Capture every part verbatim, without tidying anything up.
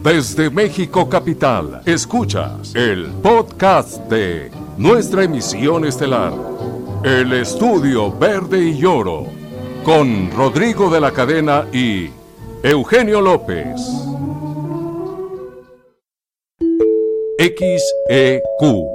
Desde México Capital, escuchas el podcast de nuestra emisión estelar, El Estudio Verde y Oro, con Rodrigo de la Cadena y Eugenio López. X E Q.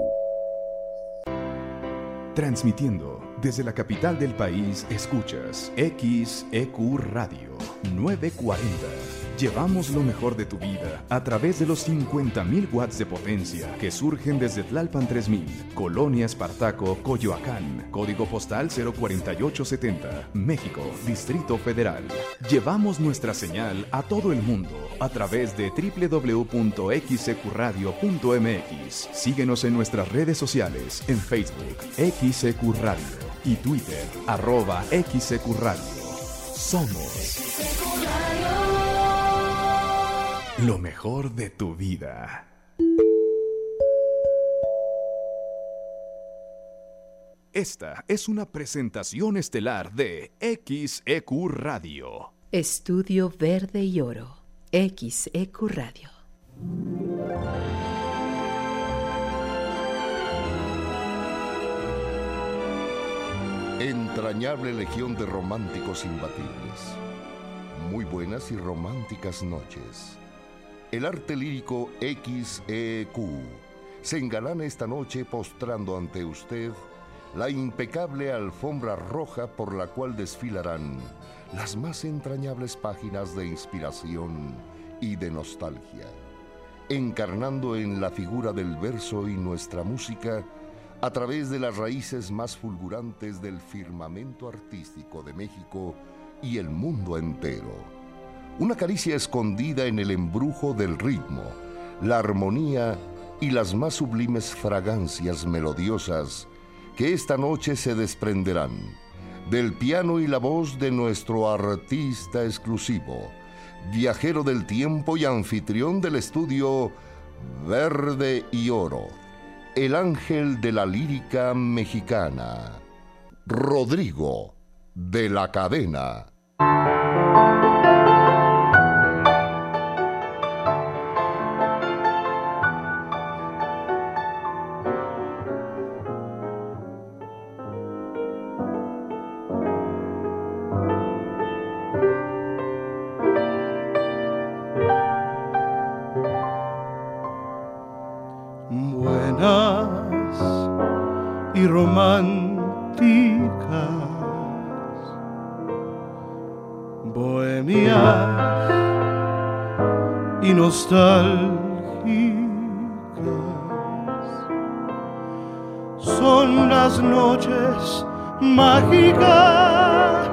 Transmitiendo desde la capital del país, escuchas X E Q Radio novecientos cuarenta. Llevamos lo mejor de tu vida a través de los cincuenta mil watts de potencia que surgen desde Tlalpan tres mil, Colonia Espartaco, Coyoacán, código postal cero cuatro ocho siete cero, México, Distrito Federal. Llevamos nuestra señal a todo el mundo a través de doble u doble u doble u punto x e q radio punto m x. Síguenos en nuestras redes sociales, en Facebook, X E Q Radio, y Twitter, arroba X E Q Radio. Somos lo mejor de tu vida. Esta es una presentación estelar de X E Q Radio. Estudio Verde y Oro, X E Q Radio. Entrañable legión de románticos imbatibles. Muy buenas y románticas noches. El arte lírico X E Q se engalana esta noche postrando ante usted la impecable alfombra roja por la cual desfilarán las más entrañables páginas de inspiración y de nostalgia, encarnando en la figura del verso y nuestra música a través de las raíces más fulgurantes del firmamento artístico de México y el mundo entero. Una caricia escondida en el embrujo del ritmo, la armonía y las más sublimes fragancias melodiosas que esta noche se desprenderán del piano y la voz de nuestro artista exclusivo, viajero del tiempo y anfitrión del estudio Verde y Oro, el ángel de la lírica mexicana, Rodrigo de la Cadena. Y románticas, bohemias y nostálgicas, son las noches mágicas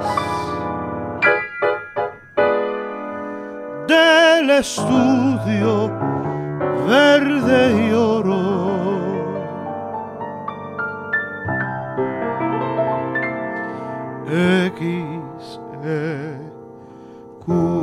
del estudio Verde y Oro. X E Q.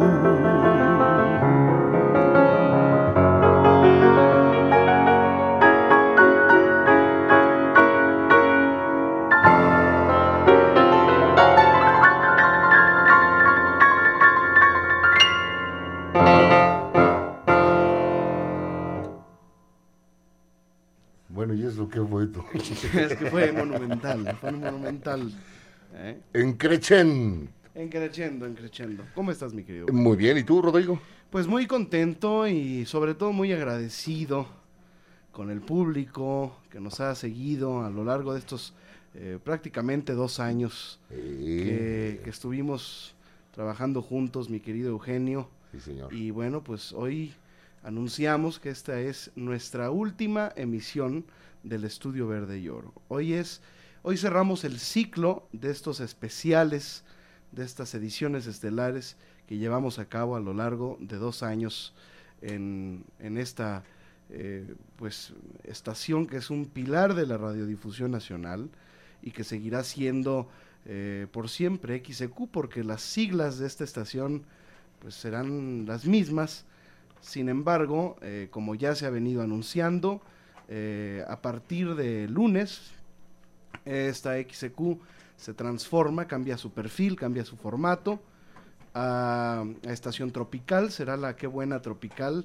Bueno, ¿y eso qué fue tú? Es que fue monumental, fue monumental. ¿Eh? Encrechen. Encrechendo, encrechendo. ¿Cómo estás, mi querido? Muy bien, ¿y tú, Rodrigo? Pues muy contento y sobre todo muy agradecido con el público que nos ha seguido a lo largo de estos eh, prácticamente dos años eh. que, que estuvimos trabajando juntos, mi querido Eugenio. Sí, señor. Y bueno, pues hoy anunciamos que esta es nuestra última emisión del Estudio Verde y Oro. Hoy es... Hoy cerramos el ciclo de estos especiales, de estas ediciones estelares que llevamos a cabo a lo largo de dos años en, en esta eh, pues, estación que es un pilar de la radiodifusión nacional y que seguirá siendo eh, por siempre X E Q, porque las siglas de esta estación pues, serán las mismas. Sin embargo, eh, como ya se ha venido anunciando, eh, a partir de lunes, esta X E Q se transforma, cambia su perfil, cambia su formato a, a estación tropical, será la Qué Buena Tropical,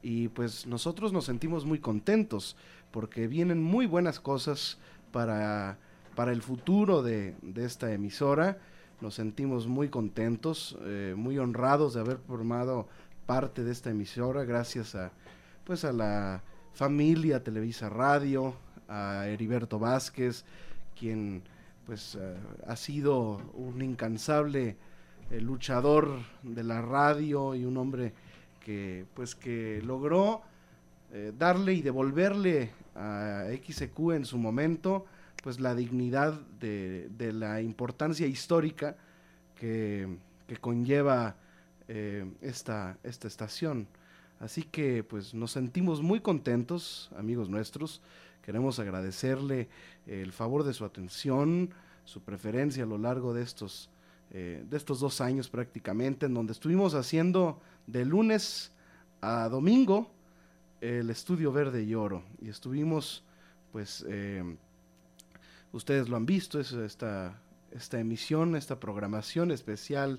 y pues nosotros nos sentimos muy contentos porque vienen muy buenas cosas para, para el futuro de, de esta emisora. Nos sentimos muy contentos, eh, muy honrados de haber formado parte de esta emisora, gracias a pues a la familia Televisa Radio, a Heriberto Vázquez, quien pues uh, ha sido un incansable eh, luchador de la radio y un hombre que pues que logró eh, darle y devolverle a X E Q en su momento pues la dignidad de, de la importancia histórica que, que conlleva eh, esta, esta estación. Así que pues nos sentimos muy contentos, amigos nuestros. Queremos agradecerle eh, el favor de su atención, su preferencia a lo largo de estos, eh, de estos dos años prácticamente, en donde estuvimos haciendo de lunes a domingo el Estudio Verde y Oro. Y estuvimos, pues, eh, ustedes lo han visto, es esta, esta emisión, esta programación especial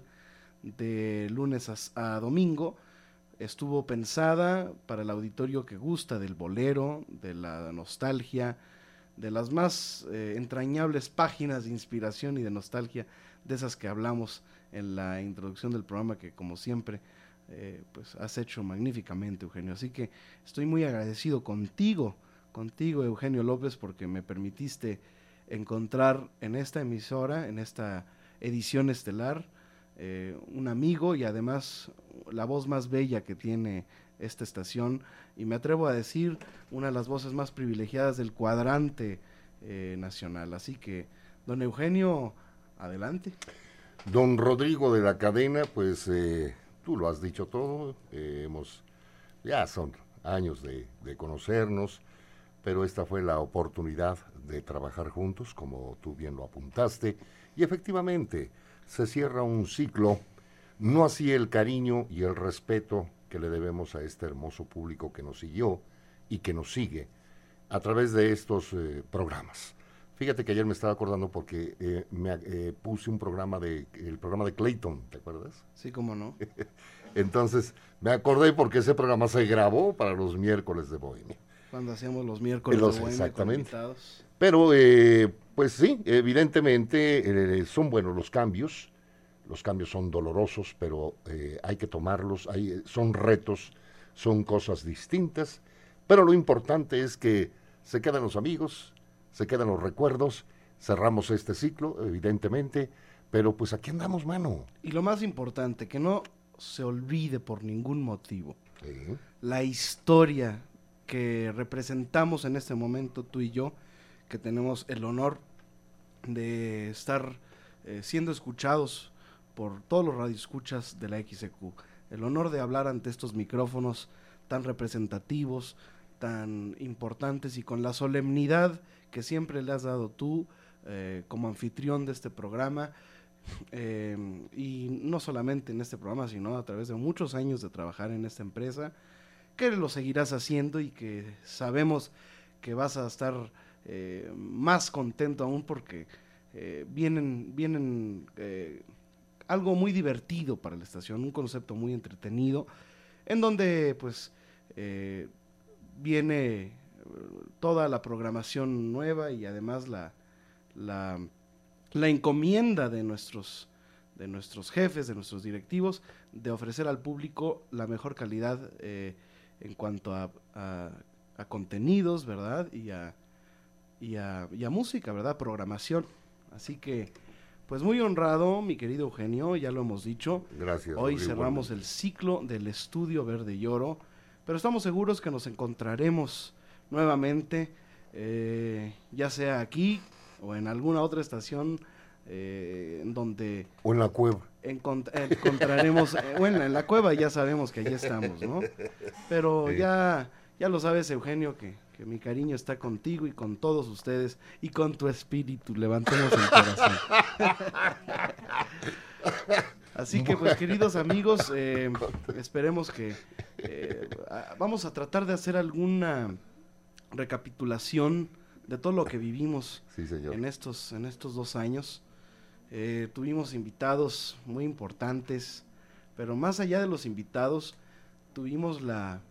de lunes a, a domingo, estuvo pensada para el auditorio que gusta del bolero, de la nostalgia, de las más eh, entrañables páginas de inspiración y de nostalgia, de esas que hablamos en la introducción del programa, que como siempre eh, pues has hecho magníficamente, Eugenio. Así que estoy muy agradecido contigo, contigo Eugenio López, porque me permitiste encontrar en esta emisora, en esta edición estelar, Eh, un amigo y además la voz más bella que tiene esta estación, y me atrevo a decir una de las voces más privilegiadas del cuadrante eh, nacional. Así que, don Eugenio, adelante. Don Rodrigo de la Cadena, pues eh, tú lo has dicho todo, eh, hemos, ya son años de, de conocernos, pero esta fue la oportunidad de trabajar juntos, como tú bien lo apuntaste, y efectivamente se cierra un ciclo, no así el cariño y el respeto que le debemos a este hermoso público que nos siguió y que nos sigue a través de estos eh, programas. Fíjate que ayer me estaba acordando porque eh, me eh, puse un programa de, el programa de Clayton, ¿te acuerdas? Sí, cómo no. Entonces me acordé porque ese programa se grabó para los miércoles de Bohemia. Cuando hacíamos los miércoles los, de Bohemia exactamente. con invitados. Pero, eh, pues sí, evidentemente eh, son buenos los cambios, los cambios son dolorosos, pero eh, hay que tomarlos, hay, son retos, son cosas distintas, pero lo importante es que se quedan los amigos, se quedan los recuerdos, cerramos este ciclo, evidentemente, pero pues aquí andamos, mano. Y lo más importante, que no se olvide por ningún motivo, Sí. la historia que representamos en este momento tú y yo, que tenemos el honor de estar eh, siendo escuchados por todos los radioescuchas de la X E Q, el honor de hablar ante estos micrófonos tan representativos, tan importantes, y con la solemnidad que siempre le has dado tú eh, como anfitrión de este programa, eh, y no solamente en este programa, sino a través de muchos años de trabajar en esta empresa, que lo seguirás haciendo y que sabemos que vas a estar eh, más contento aún, porque eh, vienen, vienen eh, algo muy divertido para la estación, un concepto muy entretenido, en donde pues eh, viene toda la programación nueva y además la, la, la encomienda de nuestros, de nuestros jefes, de nuestros directivos, de ofrecer al público la mejor calidad eh, en cuanto a, a, a contenidos, ¿verdad? Y a, y, a, y a música, ¿verdad? Programación. Así que, pues muy honrado, mi querido Eugenio, ya lo hemos dicho. Gracias. Hoy Rodrigo. cerramos el ciclo del Estudio Verde y Oro, pero estamos seguros que nos encontraremos nuevamente, eh, ya sea aquí o en alguna otra estación eh, en donde O en la cueva. encont encontraremos, eh, bueno, en la cueva ya sabemos que allí estamos, ¿no? Pero Sí. ya, ya lo sabes, Eugenio, que, que mi cariño está contigo y con todos ustedes y con tu espíritu. Levantemos el corazón. Así que, pues, queridos amigos, eh, esperemos que eh, a, vamos a tratar de hacer alguna recapitulación de todo lo que vivimos Sí, señor. en estos, en estos dos años. Eh, tuvimos invitados muy importantes, pero más allá de los invitados, tuvimos la,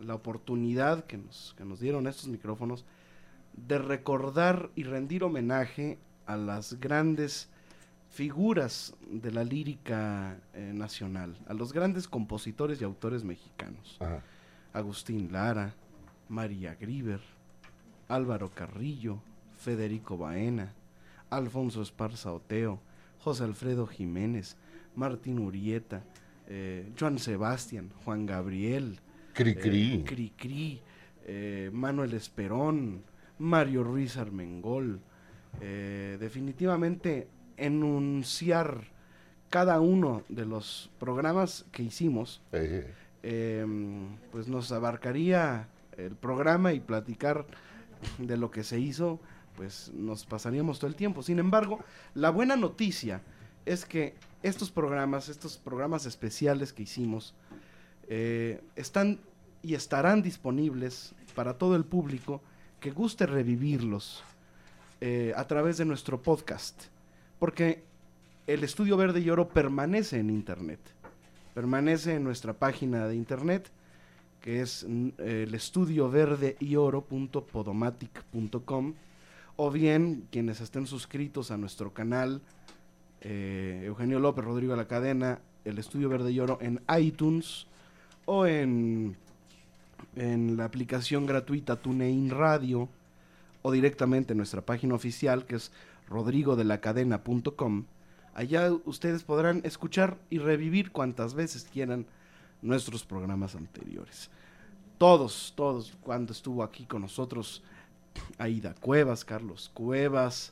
la oportunidad que nos, que nos dieron estos micrófonos de recordar y rendir homenaje a las grandes figuras de la lírica eh, nacional, a los grandes compositores y autores mexicanos. Ajá. Agustín Lara, María Grieber, Álvaro Carrillo, Federico Baena, Alfonso Esparza Oteo, José Alfredo Jiménez, Martín Urieta, eh, Joan Sebastián, Juan Gabriel, Cricri, eh, Cricri eh, Manuel Esperón, Mario Ruiz Armengol. Eh, definitivamente enunciar cada uno de los programas que hicimos, eh. Eh, pues nos abarcaría el programa y platicar de lo que se hizo, pues nos pasaríamos todo el tiempo. Sin embargo, la buena noticia es que estos programas, estos programas especiales que hicimos, eh, están y estarán disponibles para todo el público que guste revivirlos eh, a través de nuestro podcast, porque el Estudio Verde y Oro permanece en internet, permanece en nuestra página de internet, que es eh, el estudio verde y oro punto podomatic punto com, o bien quienes estén suscritos a nuestro canal, eh, Eugenio López, Rodrigo de la Cadena, el Estudio Verde y Oro en iTunes, o en, en la aplicación gratuita TuneIn Radio, o directamente en nuestra página oficial, que es rodrigo de la cadena punto com. Allá ustedes podrán escuchar y revivir cuantas veces quieran nuestros programas anteriores. Todos, todos, cuando estuvo aquí con nosotros Aida Cuevas, Carlos Cuevas,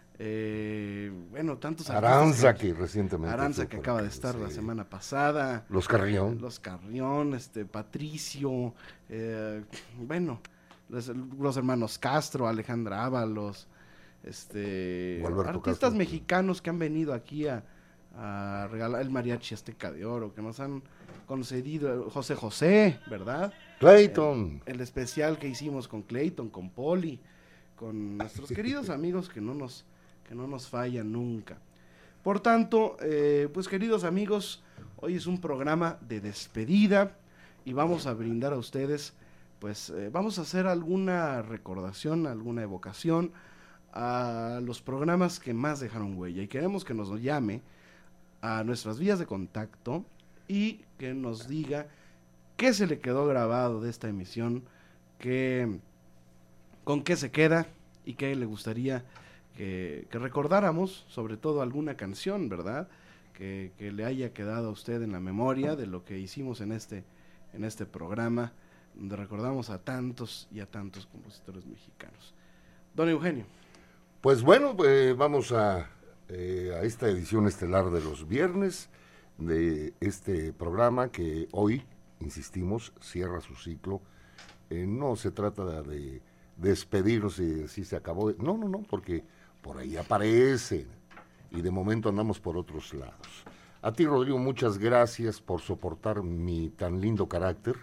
eh, bueno, tantos Aranza que, que recientemente Aranza que acaba de estar sí. la semana pasada, Los Carrión, Los Carrión, este Patricio, eh, bueno, los, los hermanos Castro, Alejandra Ábalos, este artistas Castro, mexicanos que han venido aquí a, a regalar el mariachi Azteca de Oro, que nos han concedido, José José, ¿verdad? Clayton. El, el especial que hicimos con Clayton, con Poli, con nuestros queridos amigos que no nos, que no nos fallan nunca. Por tanto, eh, pues queridos amigos, hoy es un programa de despedida y vamos a brindar a ustedes, pues eh, vamos a hacer alguna recordación, alguna evocación a los programas que más dejaron huella, y queremos que nos llame a nuestras vías de contacto y que nos diga qué se le quedó grabado de esta emisión, qué, con qué se queda y qué le gustaría que, que recordáramos, sobre todo alguna canción, ¿verdad? Que, que le haya quedado a usted en la memoria de lo que hicimos en este, en este programa, donde recordamos a tantos y a tantos compositores mexicanos. Don Eugenio. Pues bueno, pues vamos a, eh, a esta edición estelar de los viernes de este programa que hoy, insistimos, cierra su ciclo. Eh, no se trata de, de despedirnos y si se acabó. No, no, no, porque por ahí aparece y de momento andamos por otros lados. A ti, Rodrigo, muchas gracias por soportar mi tan lindo carácter.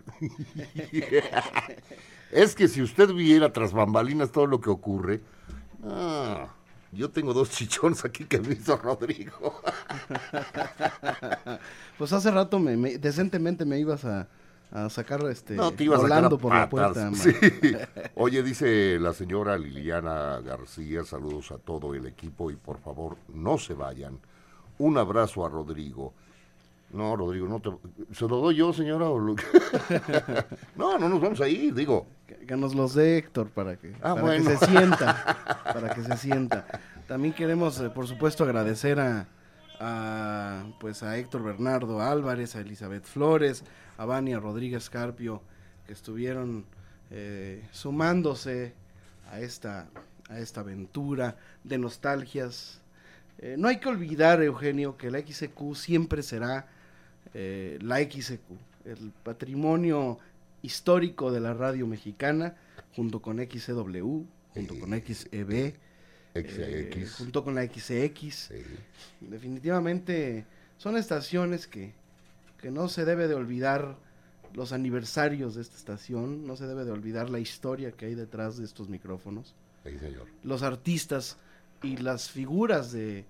Es que si usted viera tras bambalinas todo lo que ocurre... Ah, yo tengo dos chichones aquí que me hizo Rodrigo. Pues hace rato me, me, decentemente me ibas a, a sacar este no, te ibas volando a por la puerta. Sí. Oye, dice la señora Liliana García, saludos a todo el equipo y por favor no se vayan. Un abrazo a Rodrigo. No, Rodrigo, no te... ¿Se lo doy yo, señora? ¿O lo... No, no nos vamos a ir, digo. Que, que nos los dé Héctor para que, ah, para bueno. que se sienta. Para que se sienta. También queremos, eh, por supuesto, agradecer a, a, pues a Héctor Bernardo Álvarez, a Elizabeth Flores, a Vania Rodríguez Carpio, que estuvieron eh, sumándose a esta, a esta aventura de nostalgias. Eh, no hay que olvidar, Eugenio, que la X E Q siempre será eh, la X E Q, el patrimonio histórico de la radio mexicana, junto con X E W, junto sí. con X E B, X E X. Eh, junto con la X E X. Sí. Definitivamente son estaciones que, que no se debe de olvidar los aniversarios de esta estación, no se debe de olvidar la historia que hay detrás de estos micrófonos. Sí, señor. Los artistas y las figuras de,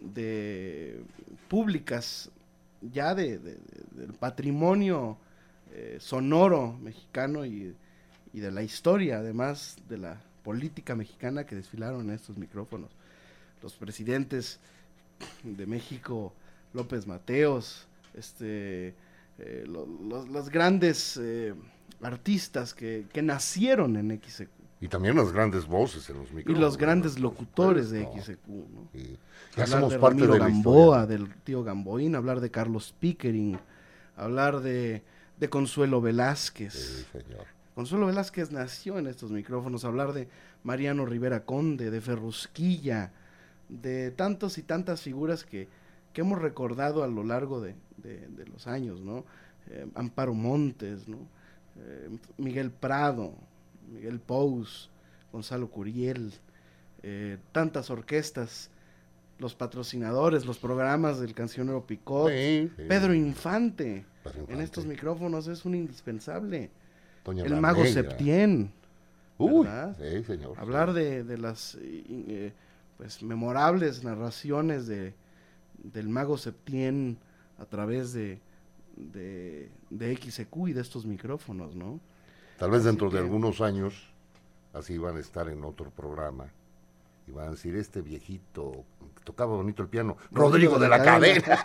de públicas ya de, de, de, del patrimonio eh, sonoro mexicano y, y de la historia, además de la política mexicana que desfilaron en estos micrófonos. Los presidentes de México, López Mateos, este, eh, lo, lo, los grandes eh, artistas que, que nacieron en X E Q. Y también las grandes voces en los micrófonos. Y los grandes locutores de X E Q, ¿no? Sí. Ya hablar somos de parte Ramiro de la Gamboa, historia. del tío Gamboín, hablar de Carlos Pickering, hablar de, de Consuelo Velázquez. Sí, señor. Consuelo Velázquez nació en estos micrófonos, hablar de Mariano Rivera Conde, de Ferrusquilla, de tantos y tantas figuras que, que hemos recordado a lo largo de, de, de los años, ¿no? Eh, Amparo Montes, ¿no? Eh, Miguel Prado, Miguel Pous, Gonzalo Curiel, eh, tantas orquestas, los patrocinadores, los programas del Cancionero Picot, Sí, sí. Pedro Infante, Pedro en Infante. estos micrófonos es un indispensable. Doña El La Mago Negra. Septién, Uy, ¿verdad? sí, señor. hablar de, de las eh, eh, pues memorables narraciones de del Mago Septién a través de, de, de X E Q y de estos micrófonos, ¿no? Tal vez Así dentro de que- algunos años, así van a estar en otro programa. Y van a decir, este viejito que tocaba bonito el piano, Rodrigo de la Cadena.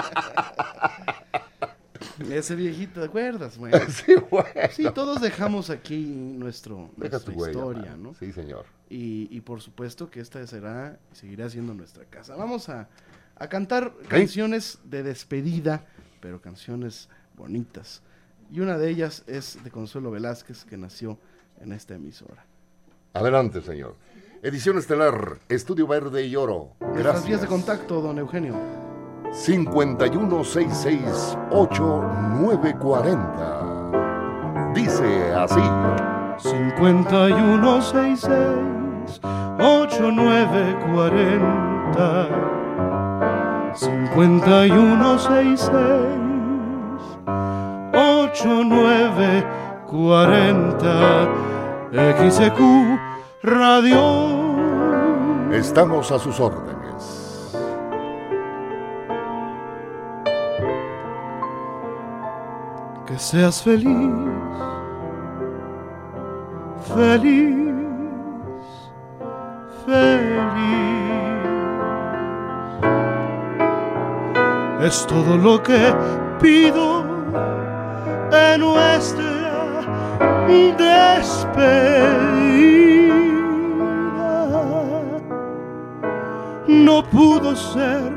Ese viejito, ¿te acuerdas? Bueno, Sí, bueno. sí, todos dejamos aquí nuestro, Deja tu nuestra huella, historia, mano. ¿no? Sí, señor. Y, y por supuesto que esta será y seguirá siendo nuestra casa. Vamos a, a cantar canciones de despedida, pero canciones bonitas. Y una de ellas es de Consuelo Velázquez, que nació en esta emisora. Adelante, señor. Edición Estelar, Estudio Verde y Oro. Nuestras Gracias. vías de contacto, don Eugenio. cincuenta y uno sesenta y seis, ochenta y nueve cuarenta. Dice así. cincuenta y uno sesenta y seis, ochenta y nueve cuarenta. cincuenta y uno sesenta y seis, ochenta y nueve cuarenta. X E Q Radio. Estamos a sus órdenes. Que seas feliz, feliz, feliz. Es todo lo que pido en nuestra despedida. No pudo ser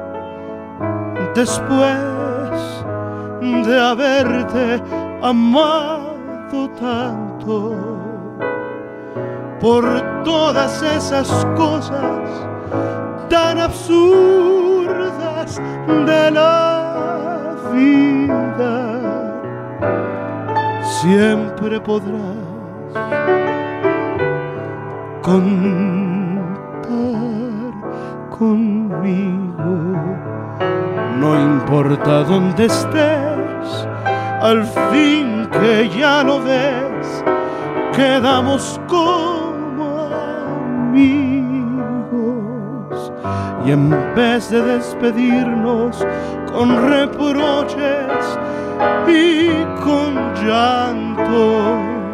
después de haberte amado tanto, por todas esas cosas tan absurdas de la vida. Siempre podrás contar conmigo, no importa dónde estés, al fin que ya lo ves, quedamos como amigos. Y en vez de despedirnos con reproches y con llantos,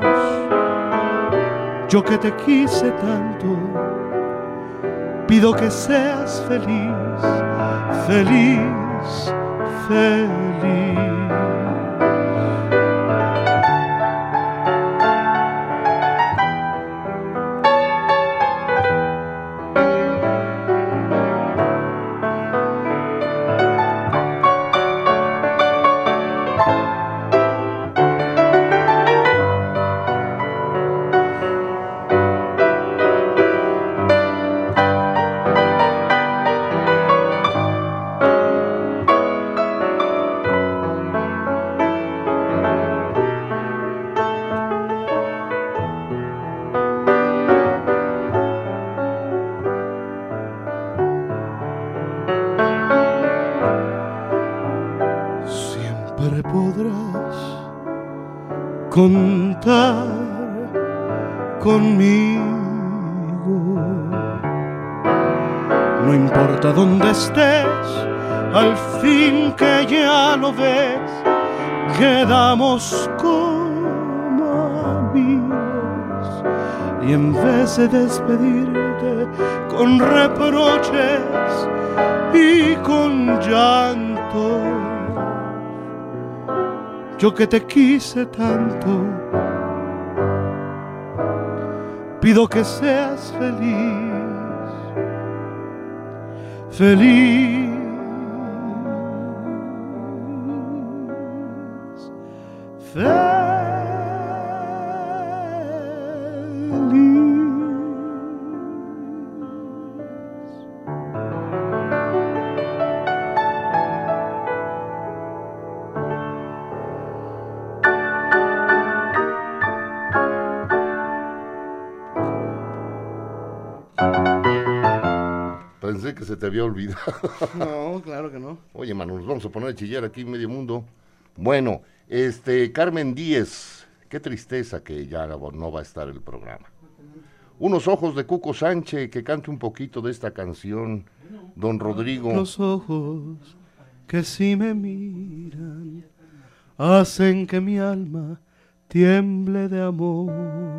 yo que te quise tanto, pido que seas feliz, feliz, feliz. Siempre podrás contar conmigo, no importa dónde estés, al fin que ya lo ves, quedamos como amigos y en vez de despedirte con reproches y con llanto, yo que te quise tanto, pido que seas feliz, feliz, feliz. Pensé que se te había olvidado. No, claro que no. Oye, Manu, nos vamos a poner a chillar aquí medio mundo. Bueno, este, Carmen Díez, qué tristeza que ya no va a estar el programa. Unos ojos de Cuco Sánchez, que cante un poquito de esta canción, don Rodrigo. Los ojos que si me miran hacen que mi alma tiemble de amor.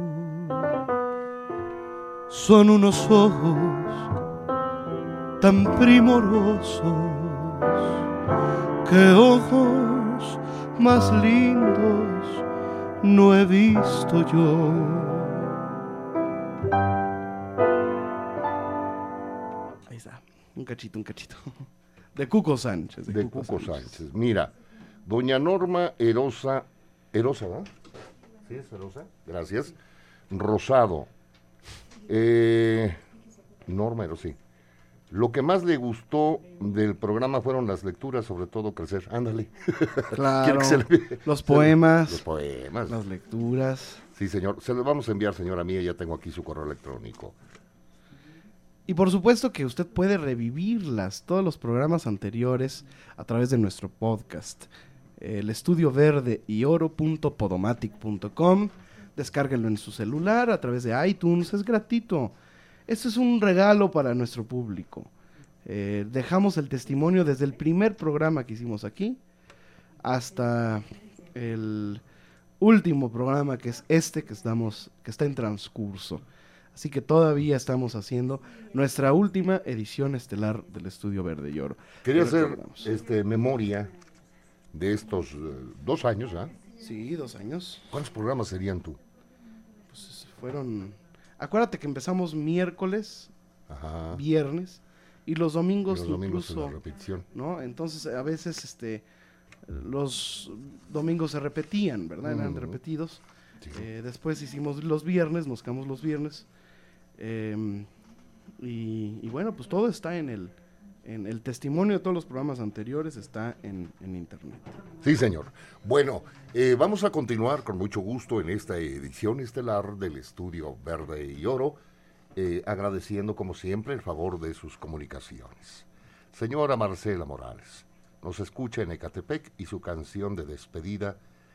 Son unos ojos tan primorosos, que ojos más lindos no he visto yo. Ahí está, un cachito, un cachito. De Cuco Sánchez. De, de Cuco, Cuco Sánchez. Sánchez. Mira, doña Norma Erosa, Erosa, ¿no? ¿Sí es Erosa? Gracias. Rosado. Eh, Norma Erosa, sí. Lo que más le gustó del programa fueron las lecturas, sobre todo Crecer. Ándale. Claro, le... los poemas. Los poemas. Las lecturas. Sí, señor. Se los vamos a enviar, señora mía. Ya tengo aquí su correo electrónico. Y por supuesto que usted puede revivirlas, todos los programas anteriores, a través de nuestro podcast. El estudio verde y oro punto podomatic punto com. Descárguenlo en su celular a través de iTunes. Es gratuito. Esto es un regalo para nuestro público. Eh, dejamos el testimonio desde el primer programa que hicimos aquí hasta el último programa, que es este que estamos, que está en transcurso. Así que todavía estamos haciendo nuestra última edición estelar del Estudio Verde y Oro. Quería hacer este, memoria de estos uh, dos años, ¿ah? ¿eh? Sí, dos años. ¿Cuántos programas serían tú? Pues fueron... Acuérdate que empezamos miércoles, ajá, viernes, y los domingos, y los domingos incluso, en la repetición, ¿no? Entonces, a veces este los domingos se repetían, ¿verdad? Eran uh-huh. repetidos. Sí. Eh, después hicimos los viernes, nos quedamos los viernes. Eh, y, y bueno, pues todo está en el, en el testimonio de todos los programas anteriores, está en, en internet. Sí, señor. Bueno, eh, vamos a continuar con mucho gusto en esta edición estelar del Estudio Verde y Oro, eh, agradeciendo como siempre el favor de sus comunicaciones. Señora Marcela Morales, nos escucha en Ecatepec y su canción de despedida,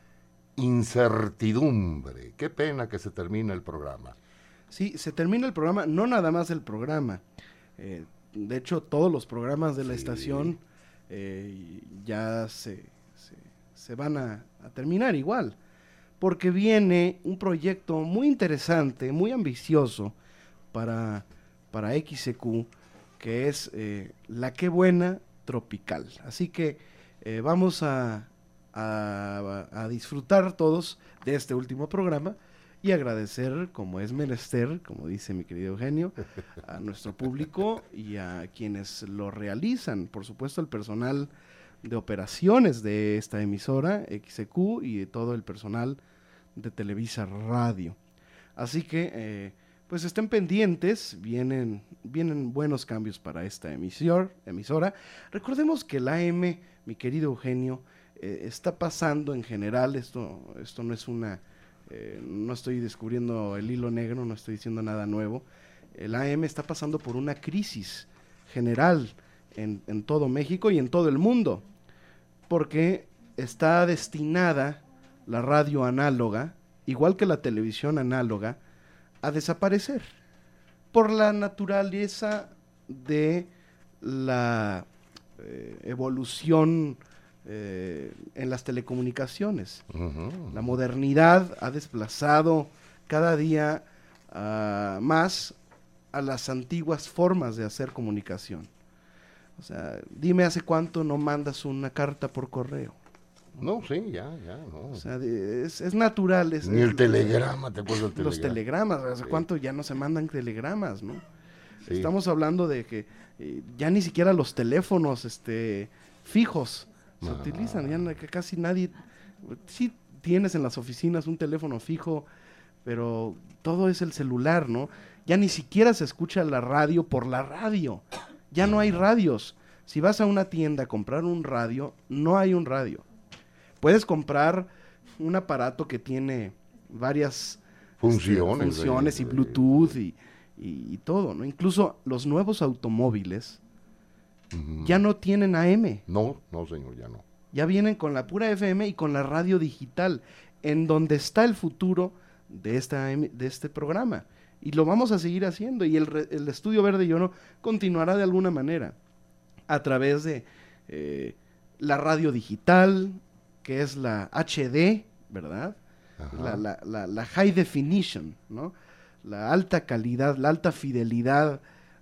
Incertidumbre. Qué pena que se termine el programa. Sí, se termina el programa, no nada más el programa. Eh, de hecho, todos los programas de la sí. estación eh, ya se, se, se van a, a terminar igual, porque viene un proyecto muy interesante, muy ambicioso para, para X E Q, que es eh, La Qué Buena Tropical. Así que eh, vamos a, a, a disfrutar todos de este último programa y agradecer, como es menester, como dice mi querido Eugenio, a nuestro público y a quienes lo realizan, por supuesto el personal de operaciones de esta emisora, X E Q, y de todo el personal de Televisa Radio. Así que, eh, pues estén pendientes, vienen, vienen buenos cambios para esta emisor, emisora. Recordemos que la A M, mi querido Eugenio, eh, está pasando en general, esto, esto no es una... Eh, no estoy descubriendo el hilo negro, no estoy diciendo nada nuevo. El A M está pasando por una crisis general en, en todo México y en todo el mundo, porque está destinada la radio análoga, igual que la televisión análoga, a desaparecer por la naturaleza de la eh, evolución eh, en las telecomunicaciones. Uh-huh. La modernidad ha desplazado cada día uh, más a las antiguas formas de hacer comunicación. O sea, dime hace cuánto no mandas una carta por correo. No, sí, ya, ya, no. O sea, de, es, es natural. Es, Ni es, el telegrama, te acuerdas del telegrama. Los telegramas, ¿hace Sí. cuánto ya no se mandan telegramas, no? Sí. Estamos hablando de que eh, ya ni siquiera los teléfonos este, fijos se Ah. utilizan, ya no- que casi nadie, sí tienes en las oficinas un teléfono fijo, pero todo es el celular, ¿no? Ya ni siquiera se escucha la radio por la radio, ya no hay radios. Si vas a una tienda a comprar un radio, no hay un radio. Puedes comprar un aparato que tiene varias Funciones. este, funciones de- y de- Bluetooth y, y- y todo, ¿no? Incluso los nuevos automóviles Ujú. ya no tienen A M, No, no, señor, ya no. ya vienen con la pura F M y con la radio digital, en donde está el futuro de, esta, em- de este programa. Y lo vamos a seguir haciendo, y el, re- el Estudio Verde y Oro continuará de alguna manera, a través de eh, la radio digital, que es la H D, ¿verdad? Ajá. La, la, la, la high definition, ¿no? La alta calidad, la alta fidelidad.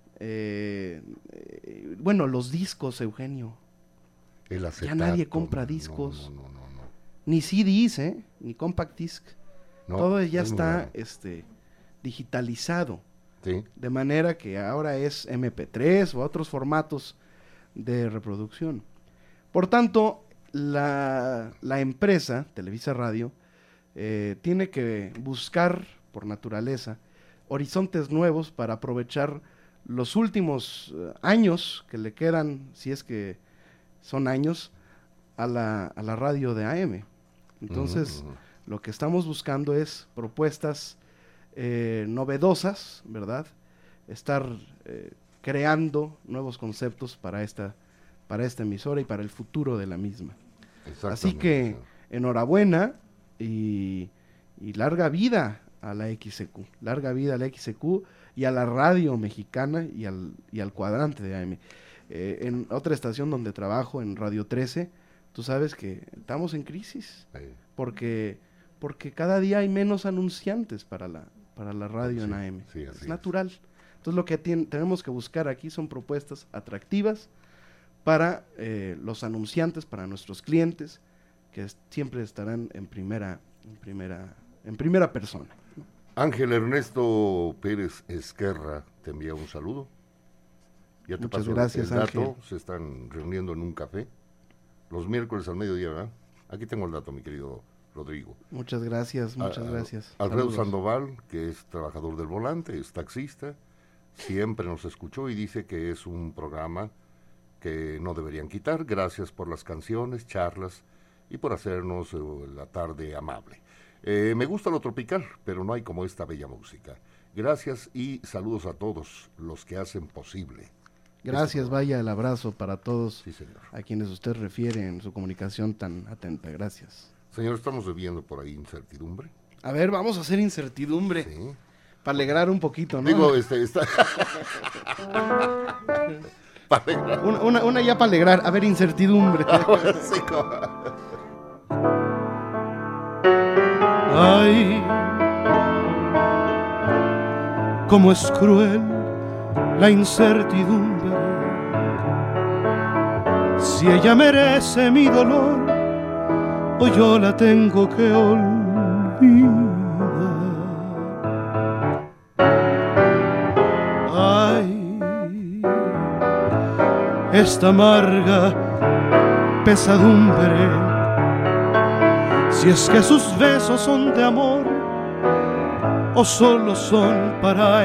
eh, eh, bueno, los discos, Eugenio. El acetato, nadie compra no, discos. No, no, no, no. Ni C Ds, ¿eh? Ni compact disc. No, Todo ya es muy está raro. este, digitalizado. Sí, De manera que ahora es eme pe tres o otros formatos de reproducción. Por tanto, la, la empresa, Televisa Radio, eh, tiene que buscar, por naturaleza, horizontes nuevos para aprovechar los últimos eh, años que le quedan, si es que son años, a la, a la radio de A M. Entonces, Ujú, ujú. lo que estamos buscando es propuestas eh, novedosas, ¿verdad? Estar eh, creando nuevos conceptos para esta, para esta emisora y para el futuro de la misma. Así Exactamente, que señor. enhorabuena y, y larga vida a la X C Q, larga vida a la X C Q y a la radio mexicana y al, y al cuadrante de A M. Eh, en otra estación donde trabajo, en Radio trece, tú sabes que estamos en crisis Sí. porque, porque cada día hay menos anunciantes para la, para la radio Sí, en A M. sí, así es es. natural. Entonces lo que tien- tenemos que buscar aquí son propuestas atractivas para eh, los anunciantes, para nuestros clientes, que es- siempre estarán en primera, en primera, en primera persona. Ángel Ernesto Pérez Esquerra te envía un saludo. Ya te Muchas paso gracias, el dato. Ángel. Se están reuniendo en un café los miércoles al mediodía, ¿verdad? Aquí tengo el dato, mi querido Rodrigo. Muchas gracias, muchas A- a- gracias. Alfredo Saludos. Sandoval, que es trabajador del volante, es taxista, siempre nos escuchó y dice que es un programa que no deberían quitar. Gracias por las canciones, charlas y por hacernos eh, la tarde amable. Eh, me gusta lo tropical, pero no hay como esta bella música. Gracias y saludos a todos los que hacen posible. Gracias, vaya el abrazo para todos Sí, señor. a quienes usted refiere en su comunicación tan atenta. Gracias. Señor, estamos viviendo por ahí incertidumbre. A ver, vamos a hacer incertidumbre Sí. para alegrar un poquito, ¿no? Digo, este, está... Para alegrar. una, una, una ya para alegrar. A ver, incertidumbre. Sí, como- Ay, cómo es cruel la incertidumbre. Si ella merece mi dolor o yo la tengo que olvidar. Ay, esta amarga pesadumbre. Si es que sus besos son de amor o solo son para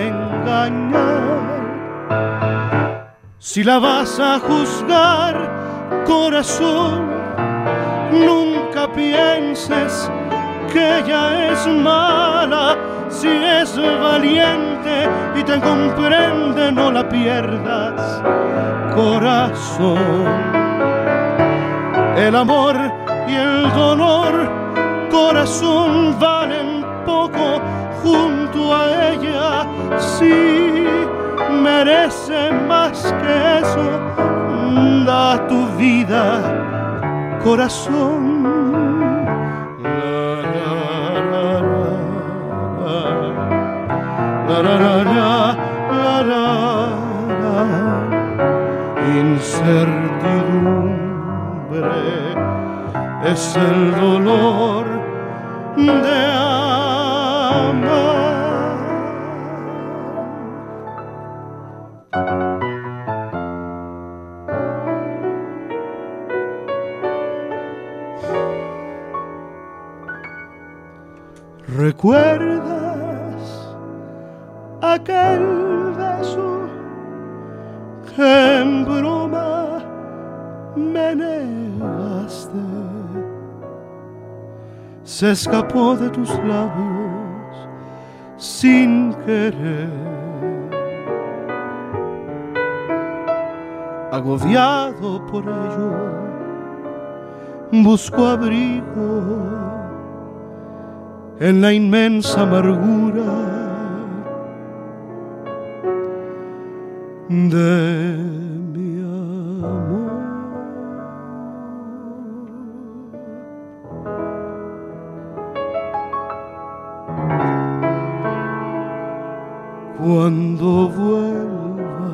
engañar. Si la vas a juzgar, corazón, nunca pienses que ella es mala. Si es valiente y te comprende, no la pierdas, corazón. El amor y el dolor, corazón, valen poco junto a ella. Sí, merece más que eso. Da tu vida, corazón. La, la, la, la, la, la, la. Incertidumbre es el dolor de amar. ¿Recuerdas aquel beso que en broma me negaste? Se escapó de tus labios sin querer. Agobiado por ello, busco abrigo en la inmensa amargura de mi amor. Cuando vuelva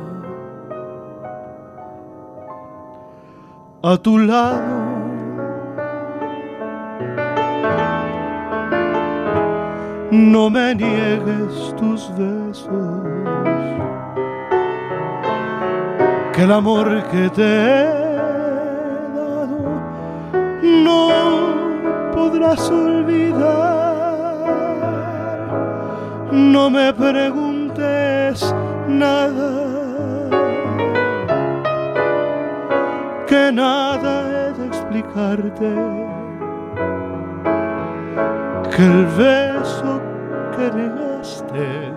a tu lado, no me niegues tus besos, que el amor que te he dado no podrás olvidar. No me preguntes nada, que nada he de explicarte, que el beso que negaste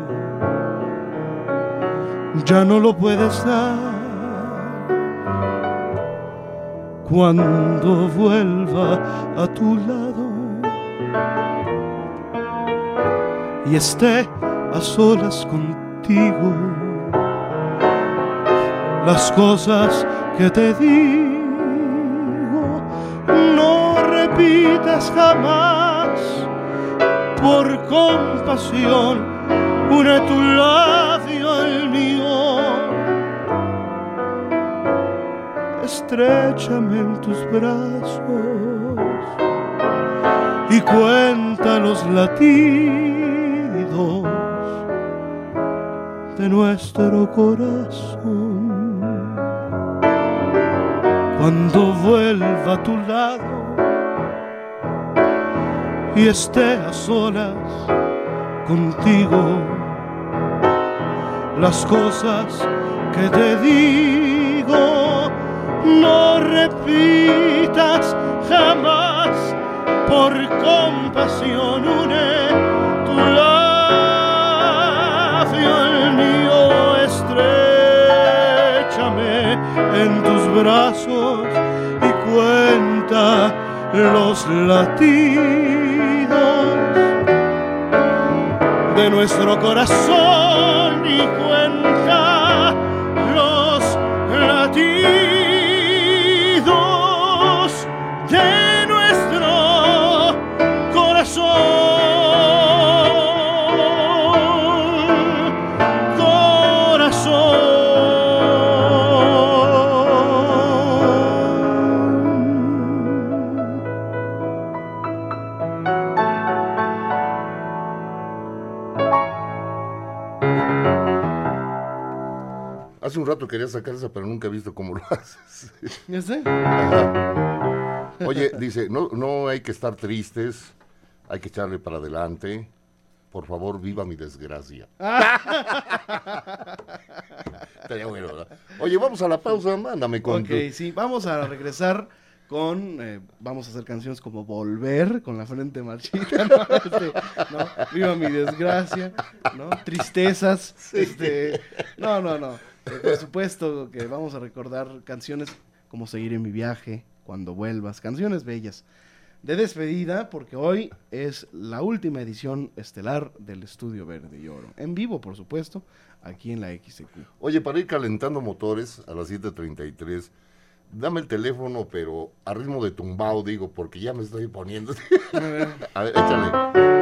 ya no lo puedes dar. Cuando vuelva a tu lado y esté a solas contigo, las cosas que te digo no repitas jamás. Por compasión, une tu labio al mío, estréchame en tus brazos y cuenta los latidos de nuestro corazón. Cuando vuelva a tu lado y esté a solas contigo, las cosas que te digo no repitas jamás. Por compasión une tu labio al mío, estréchame en tus brazos y cuenta los latidos de nuestro corazón y cuenta los latidos de nuestro corazón. Hace un rato quería sacar esa, pero nunca he visto cómo lo haces. ¿Ya sé? Ajá. Oye, dice, no, no hay que estar tristes, hay que echarle para adelante. Por favor, viva mi desgracia. Estaría bueno, ¿verdad? Oye, vamos a la pausa, mándame con... Ok, tu... sí, vamos a regresar con, eh, vamos a hacer canciones como Volver, con la frente marchita, ¿no? Este, ¿no? Viva mi desgracia, ¿no? Tristezas, sí. este, no, no, no. Eh, por supuesto que vamos a recordar canciones como Seguiré mi viaje, Cuando vuelvas, canciones bellas de despedida, porque hoy es la última edición estelar del Estudio Verde y Oro, en vivo, por supuesto, aquí en la X E Q. Oye, para ir calentando motores a las siete treinta y tres, dame el teléfono, pero a ritmo de tumbao, digo, porque ya me estoy poniendo. A ver, échale.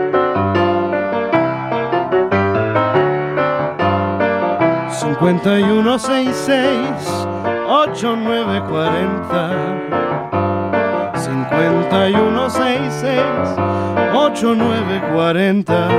cincuenta y uno sesenta y seis, ochenta y nueve cuarenta. cincuenta y uno sesenta y seis, ochenta y nueve cuarenta.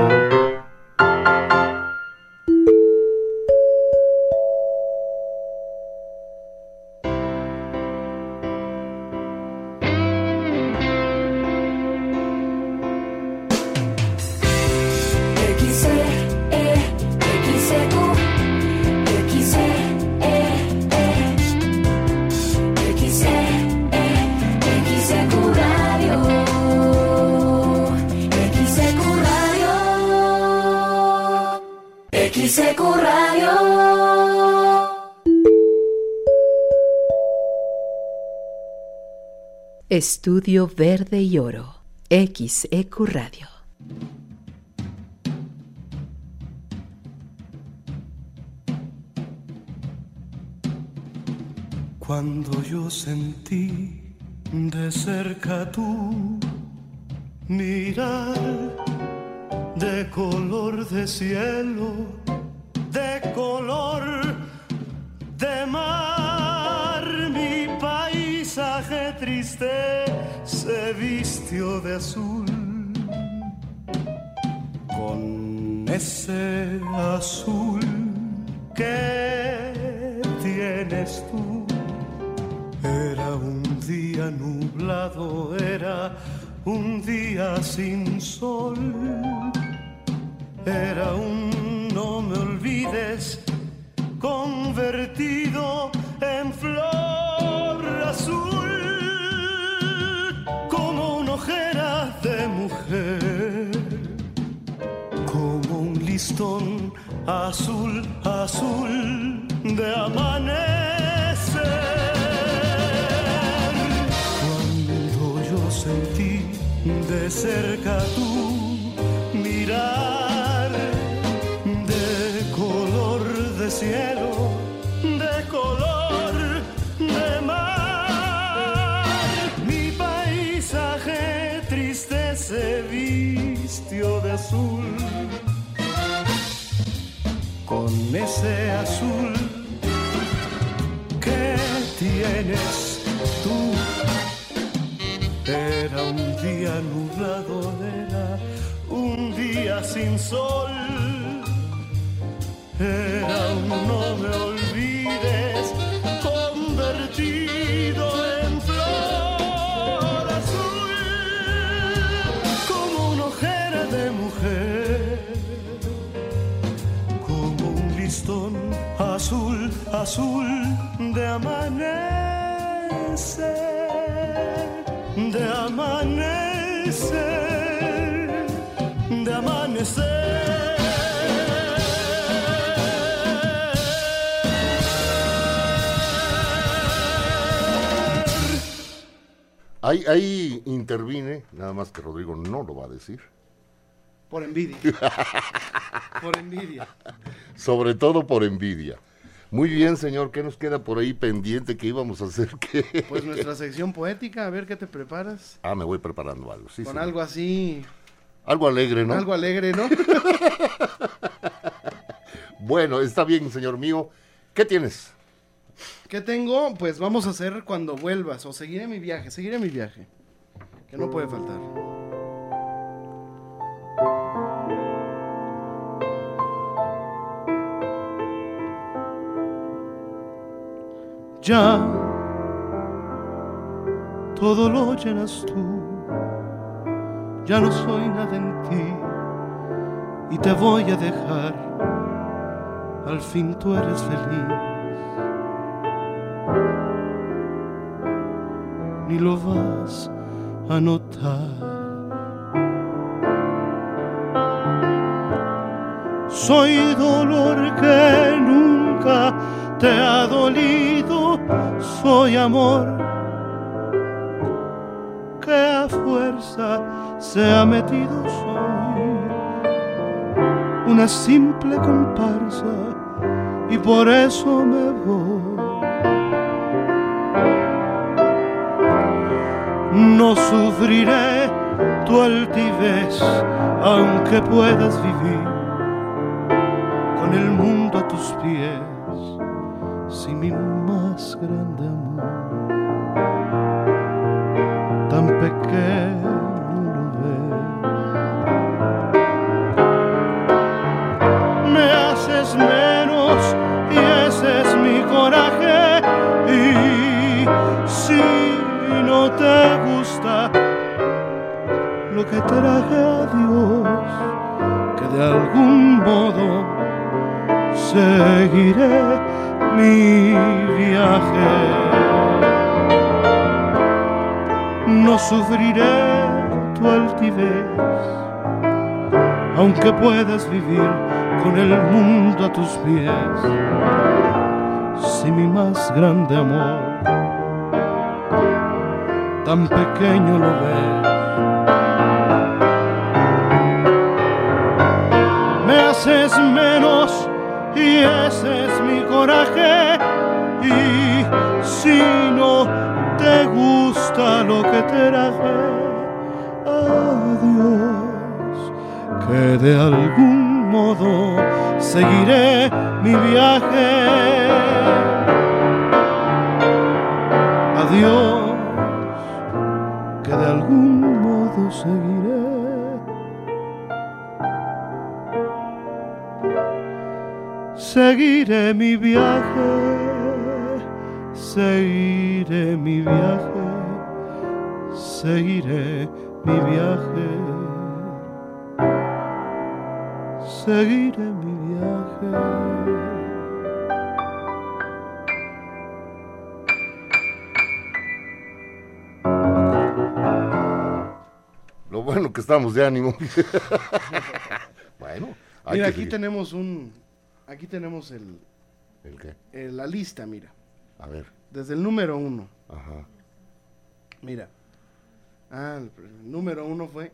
Estudio Verde y Oro, X E Q Radio. Cuando yo sentí de cerca tu mirar, de color de cielo, de color de mar, mi paisaje triste se vistió de azul. Con ese azul que tienes tú, era un día nublado, era un día sin sol, era un no me olvides convertido en flor azul, como una ojera de mujer, como un listón azul, azul de amanecer. Cuando yo sentí de cerca tu mirar, de color de cielo, de color de mar, mi paisaje triste se vistió de azul. Con ese azul que tienes tú, era un día nublado, era un día sin sol, era un no me olvides convertido en flor azul, como una ojera de mujer, como un listón azul, azul de amanecer, de amanecer, de amanecer. Ahí, ahí intervine, nada más que Rodrigo no lo va a decir. Por envidia. Por envidia. Sobre todo por envidia. Muy bien, señor, ¿qué nos queda por ahí pendiente que íbamos a hacer? ¿Qué? Pues nuestra sección poética, a ver qué te preparas. Ah, me voy preparando algo, sí. Con señor. algo así. Algo alegre, ¿no? Algo alegre, ¿no? Bueno, está bien, señor mío. ¿Qué tienes? ¿Qué tengo? Pues vamos a hacer cuando vuelvas, o seguiré mi viaje, seguiré mi viaje. Que no puede faltar. Ya todo lo llenas tú, ya no soy nada en ti y te voy a dejar, al fin tú eres feliz, ni lo vas a notar. Soy dolor que nunca te ha dolido, soy amor que a fuerza se ha metido, soy una simple comparsa y por eso me voy. No sufriré tu altivez, aunque puedas vivir con el mundo a tus pies, si mi más grande amor tan pequeño lo ves. Me haces menos y ese es mi coraje, y si no te gusta lo que traje a Dios, que de algún modo seguiré mi viaje. No sufriré tu altivez, aunque puedas vivir con el mundo a tus pies, si mi más grande amor tan pequeño lo ves. Me haces menos y ese es mi coraje, y si no te gusta lo que traje a Dios, que de algún modo seguiré mi viaje. Adiós, que de algún modo seguiré. Seguiré mi viaje, seguiré mi viaje, seguiré mi viaje, seguiré mi viaje. Lo bueno que estamos de ánimo. Bueno, mira, aquí seguir. tenemos un, aquí tenemos el, ¿el qué? El, la lista, mira. A ver. Desde el número uno. Ajá. Mira. Ah, el, el número uno fue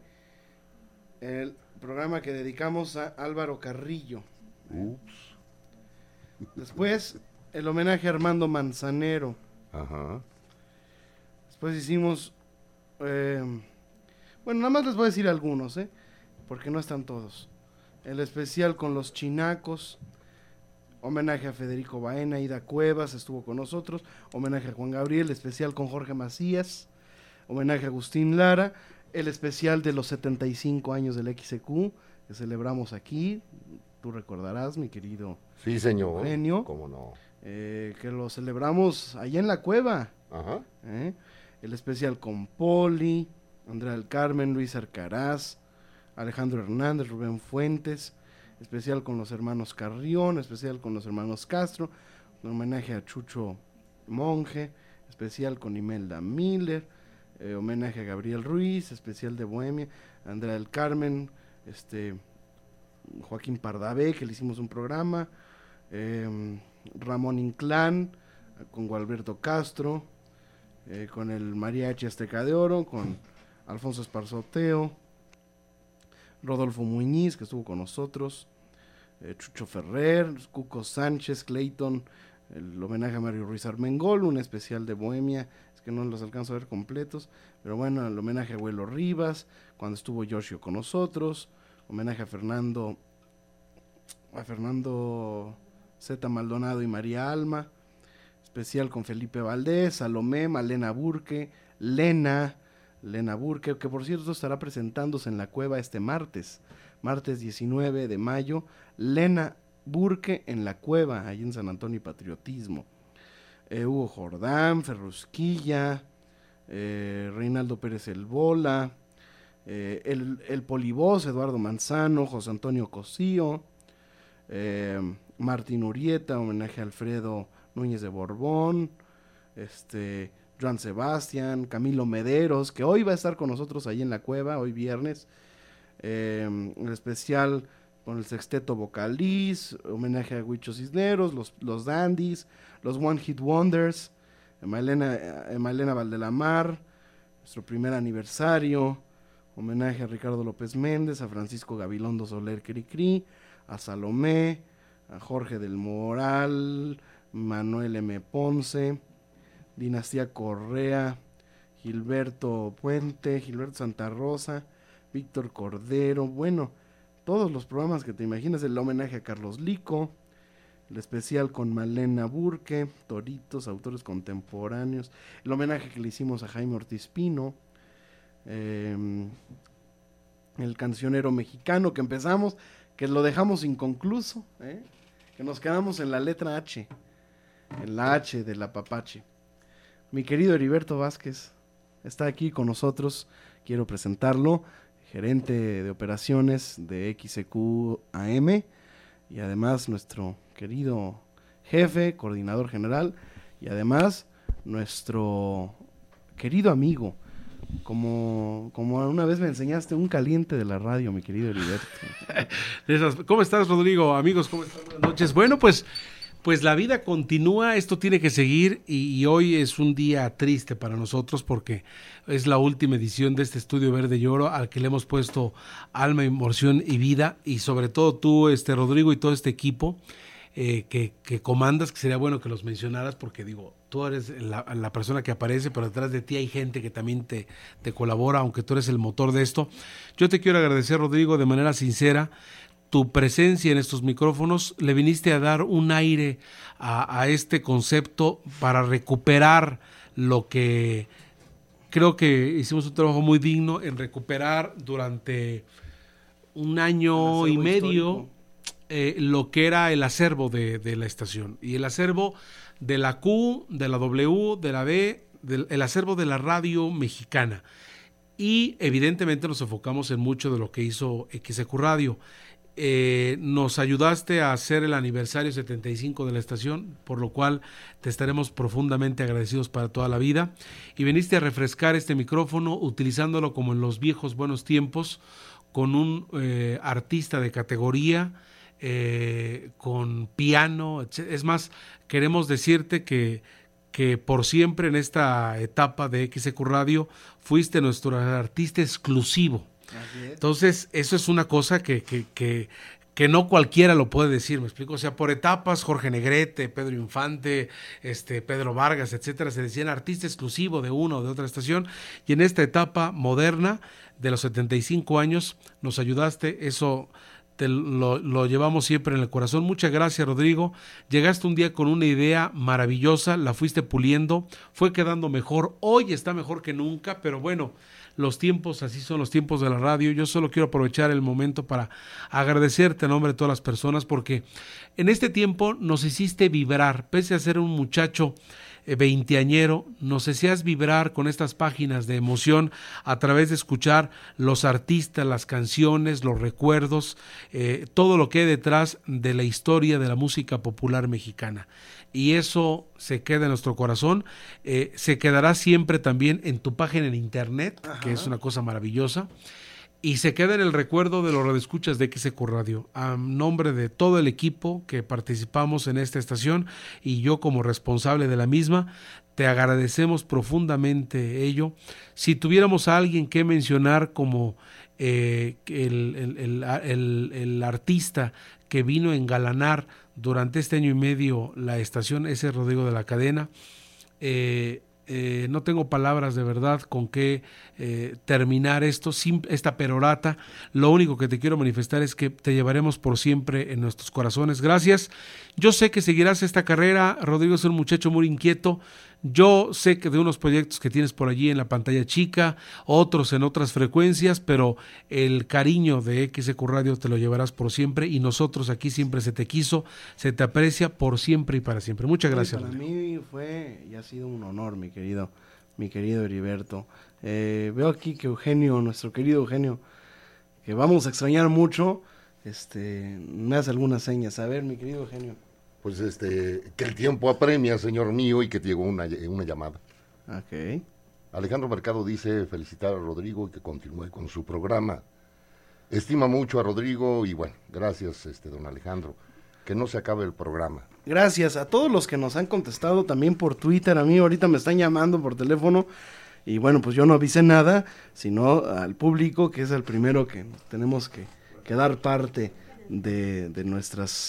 el programa que dedicamos a Álvaro Carrillo. Ups. Después, el homenaje a Armando Manzanero. Ajá. Después hicimos... Eh, bueno, nada más les voy a decir algunos, ¿eh? Porque no están todos. El especial con los chinacos. Homenaje a Federico Baena, Ida Cuevas estuvo con nosotros. Homenaje a Juan Gabriel. Especial con Jorge Macías. Homenaje a Agustín Lara. El especial de los setenta y cinco años del X E Q que celebramos aquí. Tú recordarás, mi querido sí, señor. Eugenio. ¿Cómo no? Eh, que lo celebramos allá en la cueva. Ajá. ¿Eh? El especial con Poli, Andrea del Carmen, Luis Arcaraz, Alejandro Hernández, Rubén Fuentes. Especial con los hermanos Carrión, especial con los hermanos Castro, un homenaje a Chucho Monje, especial con Imelda Miller, eh, homenaje a Gabriel Ruiz, especial de Bohemia, Andrea del Carmen, este Joaquín Pardavé, que le hicimos un programa, eh, Ramón Inclán, con Gualberto Castro, eh, con el Mariachi Azteca de Oro, con Alfonso Esparzoteo, Rodolfo Muñiz, que estuvo con nosotros, eh, Chucho Ferrer, Cuco Sánchez, Clayton, el homenaje a Mario Ruiz Armengol, un especial de Bohemia, es que no los alcanzo a ver completos, pero bueno, el homenaje a Abuelo Rivas, cuando estuvo Yoshio con nosotros, homenaje a Fernando, a Fernando Z. Maldonado y María Alma, especial con Felipe Valdés, Salomé, Malena Burke, Lena, Lena Burke, que por cierto estará presentándose en la cueva este martes, martes diecinueve de mayo, Lena Burke en la cueva, ahí en San Antonio y Patriotismo. Eh, Hugo Jordán, Ferrusquilla, eh, Reinaldo Pérez El Bola, eh, el, el Polivoz, Eduardo Manzano, José Antonio Cosío, eh, Martín Urieta, homenaje a Alfredo Núñez de Borbón, este... Joan Sebastián, Camilo Mederos, que hoy va a estar con nosotros ahí en la cueva, hoy viernes, eh, el especial con el Sexteto Vocaliz, homenaje a Huicho Cisneros, los, los Dandies, los One Hit Wonders, Mailena, Mailena Valdelamar, nuestro primer aniversario, homenaje a Ricardo López Méndez, a Francisco Gabilondo Soler Cricri, a Salomé, a Jorge del Moral, Manuel M. Ponce, Dinastía Correa, Gilberto Puente, Gilberto Santa Rosa, Víctor Cordero, bueno, todos los programas que te imaginas, el homenaje a Carlos Lico, el especial con Malena Burke, Toritos, autores contemporáneos, el homenaje que le hicimos a Jaime Ortiz Pino, eh, el cancionero mexicano que empezamos, que lo dejamos inconcluso, ¿eh? Que nos quedamos en la letra H, en la H del apapache. Mi querido Heriberto Vázquez está aquí con nosotros, quiero presentarlo, gerente de operaciones de X E Q A M y además nuestro querido jefe, coordinador general y además nuestro querido amigo, como, como una vez me enseñaste, un caliente de la radio, mi querido Heriberto. ¿Cómo estás, Rodrigo? Amigos, ¿cómo están? Buenas noches. Bueno, pues, pues la vida continúa, esto tiene que seguir y, y hoy es un día triste para nosotros porque es la última edición de este Estudio Verde y Oro al que le hemos puesto alma, emoción y vida, y sobre todo tú, este Rodrigo, y todo este equipo eh, que, que comandas, que sería bueno que los mencionaras porque digo, tú eres la, la persona que aparece, pero detrás de ti hay gente que también te, te colabora, aunque tú eres el motor de esto. Yo te quiero agradecer, Rodrigo, de manera sincera, tu presencia en estos micrófonos. Le viniste a dar un aire a, a este concepto para recuperar lo que creo que hicimos un trabajo muy digno en recuperar durante un año y medio eh, lo que era el acervo de, de la estación, y el acervo de la Q, de la W, de la B, del, el acervo de la radio mexicana. Y evidentemente nos enfocamos en mucho de lo que hizo X E Q Radio. Eh, nos ayudaste a hacer el aniversario setenta y cinco de la estación, por lo cual te estaremos profundamente agradecidos para toda la vida, y viniste a refrescar este micrófono utilizándolo como en los viejos buenos tiempos, con un eh, artista de categoría, eh, con piano, es más, queremos decirte que que por siempre en esta etapa de X E Q Radio fuiste nuestro artista exclusivo. Entonces, eso es una cosa que, que, que, que no cualquiera lo puede decir, ¿me explico? O sea, por etapas, Jorge Negrete, Pedro Infante, este, Pedro Vargas, etcétera, se decían artista exclusivo de una o de otra estación, y en esta etapa moderna de los setenta y cinco años nos ayudaste, eso te lo, lo llevamos siempre en el corazón. Muchas gracias, Rodrigo. Llegaste un día con una idea maravillosa, la fuiste puliendo, fue quedando mejor, hoy está mejor que nunca, pero bueno, los tiempos, así son los tiempos de la radio. Yo solo quiero aprovechar el momento para agradecerte a nombre de todas las personas, porque en este tiempo nos hiciste vibrar, pese a ser un muchacho eh, veinteañero, nos hacías vibrar con estas páginas de emoción a través de escuchar los artistas, las canciones, los recuerdos, eh, todo lo que hay detrás de la historia de la música popular mexicana. Y eso se queda en nuestro corazón, eh, se quedará siempre también en tu página en internet, Ajá. que es una cosa maravillosa, y se queda en el recuerdo de los radioescuchas de X E Q Radio. A nombre de todo el equipo que participamos en esta estación y yo como responsable de la misma, te agradecemos profundamente ello. Si tuviéramos a alguien que mencionar como eh, el, el, el, el, el artista que vino a engalanar durante este año y medio la estación, ese es Rodrigo de la Cadena, eh, eh, no tengo palabras de verdad con qué eh, terminar esto, sin, esta perorata. Lo único que te quiero manifestar es que te llevaremos por siempre en nuestros corazones. Gracias. Yo sé que seguirás esta carrera. Rodrigo es un muchacho muy inquieto. Yo sé que de unos proyectos que tienes por allí en la pantalla chica, otros en otras frecuencias, pero el cariño de X E Q Radio te lo llevarás por siempre, y nosotros aquí siempre se te quiso, se te aprecia por siempre y para siempre. Muchas gracias. Para mí fue y ha sido un honor, mi querido, mi querido Heriberto. Eh, veo aquí que Eugenio, nuestro querido Eugenio, que vamos a extrañar mucho, este, me hace algunas señas. A ver, mi querido Eugenio. Pues este, que el tiempo apremia, señor mío, y que te llegó una, una llamada. Ok. Alejandro Mercado dice felicitar a Rodrigo y que continúe con su programa. Estima mucho a Rodrigo y bueno, gracias, este, don Alejandro. Que no se acabe el programa. Gracias a todos los que nos han contestado también por Twitter. A mí ahorita me están llamando por teléfono y bueno, pues yo no avisé nada, sino al público, que es el primero que tenemos que, que dar parte de, de nuestras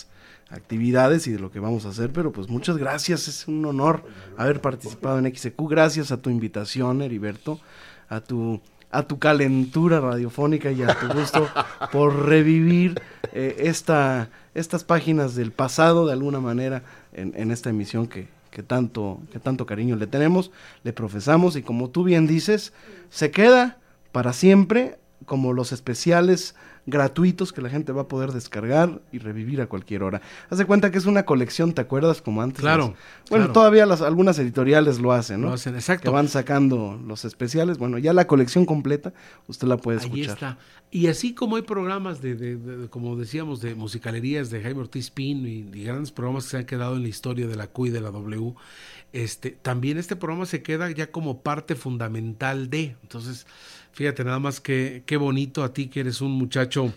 actividades y de lo que vamos a hacer, pero pues muchas gracias, es un honor haber participado en X E Q, gracias a tu invitación, Heriberto, a tu a tu calentura radiofónica y a tu gusto por revivir eh, esta estas páginas del pasado de alguna manera en, en esta emisión que, que tanto que tanto cariño le tenemos, le profesamos, y como tú bien dices, se queda para siempre como los especiales gratuitos que la gente va a poder descargar y revivir a cualquier hora. Haz de cuenta que es una colección, ¿te acuerdas? Como antes. Claro. Las, bueno, claro. todavía las, algunas editoriales lo hacen, ¿no? Lo hacen, exacto. Que van sacando los especiales. Bueno, ya la colección completa, usted la puede escuchar. Ahí está. Y así como hay programas de, de, de, de como decíamos, de musicalerías de Jaime Ortiz Pino y, y grandes programas que se han quedado en la historia de la Q y de la W, este, también este programa se queda ya como parte fundamental de. Entonces, fíjate nada más que qué bonito a ti que eres un muchacho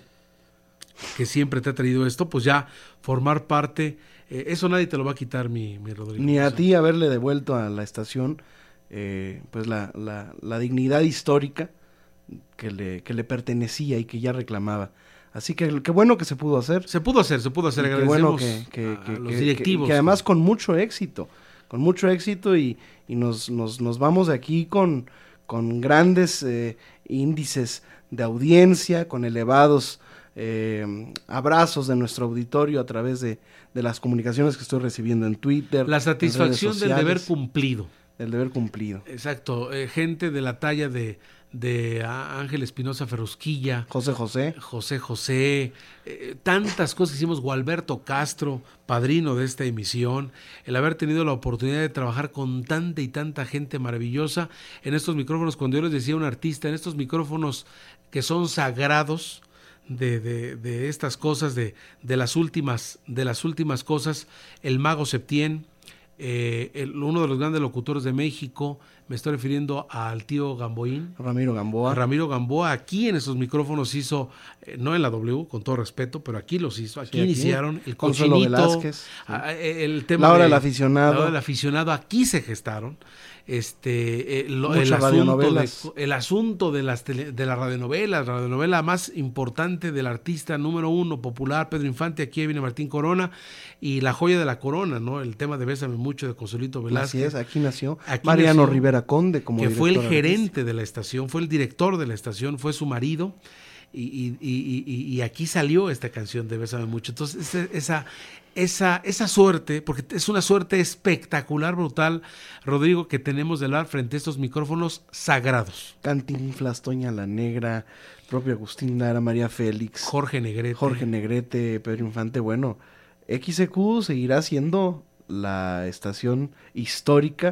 que siempre te ha traído esto, pues ya formar parte, eh, eso nadie te lo va a quitar, mi, mi Rodrigo. Ni a ti haberle devuelto a la estación eh, pues la, la, la dignidad histórica que le, que le pertenecía y que ya reclamaba. Así que qué bueno que se pudo hacer. Se pudo hacer, se pudo hacer. Qué Agradecemos bueno que, que, a que, los que, directivos. Que, que además con mucho éxito, con mucho éxito y, y nos, nos, nos vamos de aquí con, con grandes eh, índices de audiencia, con elevados Eh, abrazos de nuestro auditorio a través de, de las comunicaciones que estoy recibiendo en Twitter. La satisfacción del deber cumplido. Del deber cumplido. Exacto, eh, gente de la talla de, de Ángel Espinosa Ferrusquilla, José José. José José, eh, tantas cosas que hicimos, Gualberto Castro, padrino de esta emisión, el haber tenido la oportunidad de trabajar con tanta y tanta gente maravillosa en estos micrófonos, cuando yo les decía a un artista, en estos micrófonos que son sagrados, De, de, de estas cosas, de, de las últimas, de las últimas cosas, el Mago Septién, eh, el, uno de los grandes locutores de México, me estoy refiriendo al tío Gamboín. Ramiro Gamboa. Ramiro Gamboa, aquí en esos micrófonos hizo, eh, no en la W, con todo respeto, pero aquí los hizo, aquí, sí, aquí iniciaron, el Consuelo Cochinito, Velázquez, sí. a, el tema la hora de, del aficionado. La hora del aficionado, aquí se gestaron. Este, eh, lo, el, asunto de, el asunto de las tele, de las radionovelas, la radionovela más importante del artista número uno popular, Pedro Infante, aquí viene Martín Corona, y La joya de la corona, ¿no? El tema de Bésame mucho de Consuelito Velázquez. Así es, aquí nació aquí Mariano nació, Rivera Conde, como que fue el gerente artístico de la estación, fue el director de la estación, fue su marido. Y, y, y, y, y aquí salió esta canción de Bésame mucho. Entonces esa, esa, esa suerte, porque es una suerte espectacular, brutal, Rodrigo, que tenemos de hablar frente a estos micrófonos sagrados. Cantinflas, Toña la Negra, propio Agustín Lara, María Félix, Jorge Negrete, Jorge Negrete, Pedro Infante. Bueno, X E Q seguirá siendo la estación histórica